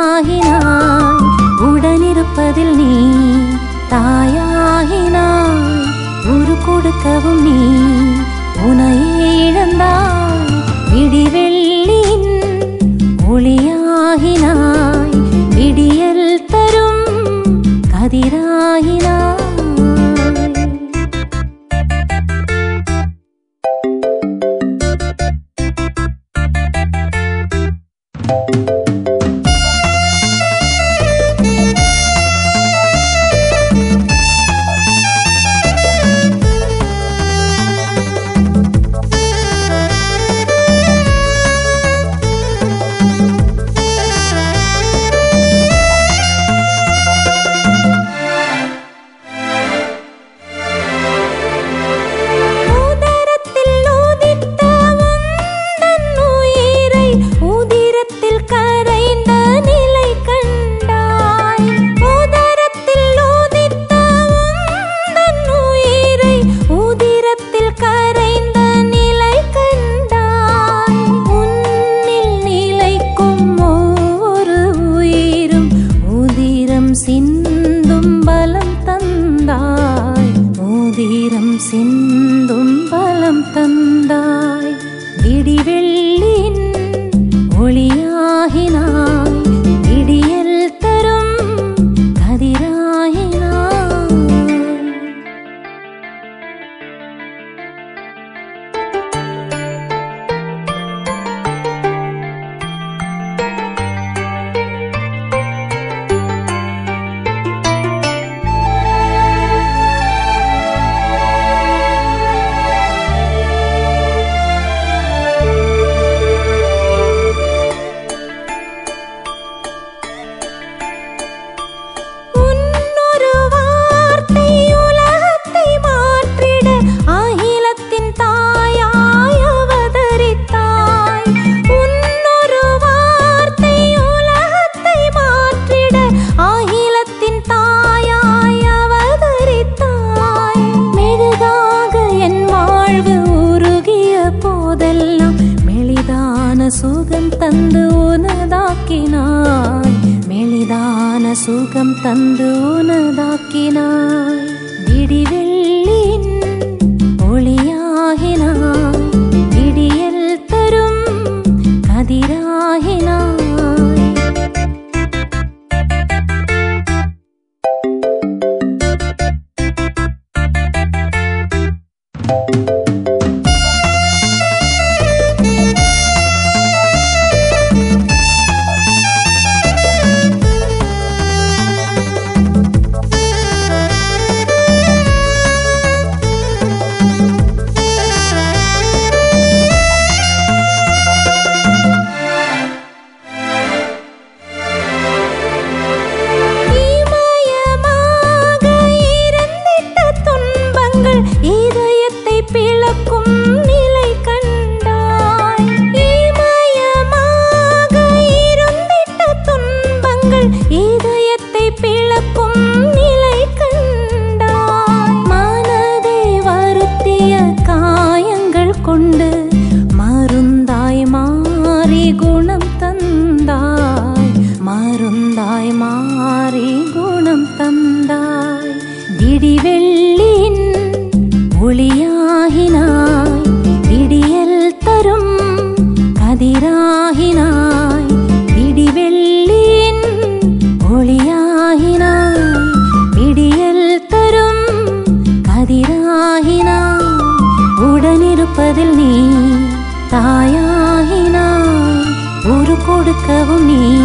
ஒளியாகினாய், உடனிருப்பதில் நீ தாயாகினாய், உரு கொடுக்கவும் நீ உனையே இழந்தாய். விடிவெள்ளியின் ஒளியாகினாய், விடியல் தரும் கதிராகினாய். சிந்தும் பலம் தந்தாய், மோதிரம் சிந்தும் பலம் தந்தாய். விடிவெள்ளியின் ஒளியாகினாய், விடியல் தரும் கதிராகினாய். சுகம் தந்து உனதாக்கினாய், மெலிதான சுகம் தந்து உனதாக்கினாய். விடிவெள்ளியின் ஒளியாகினாய், விடியல் தரும் கதிராகினாய். இதயத்தை பிளக்கும் நிலை கண்டாய், இமயமாக இருந்திட்ட துன்பங்கள் இதயத்தை பிளக்கும் நிலை கண்டாய். மனதை வருத்திய காயங்கள் கொண்டு மருந்தாய் மாறி குணம் தந்தாய், மருந்தாய் மாறி குணம் தந்தாய். விடிவெள்ளியின் ஒளியாகினாய், விடியல் தரும் கதிராகினாய். விடிவெள்ளியின் ஒளியாகினாய், விடியல் தரும் கதிராகினாய். உடனிருப்பதில் நீ தாயாகினாய், உரு கொடுக்கவும் நீ